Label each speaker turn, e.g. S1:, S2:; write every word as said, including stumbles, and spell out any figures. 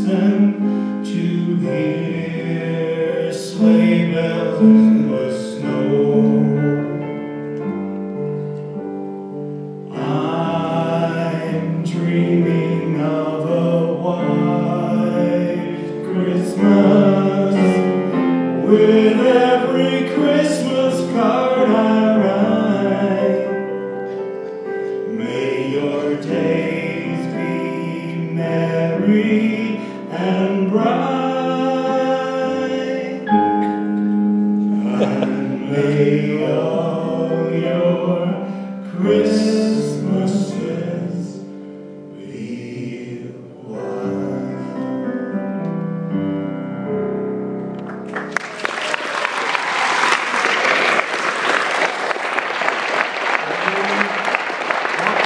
S1: listen to hear sleigh bells in the snow. I'm dreaming of a white Christmas with every Christmas card I write. May your days be merry and bright, and may all your Christmas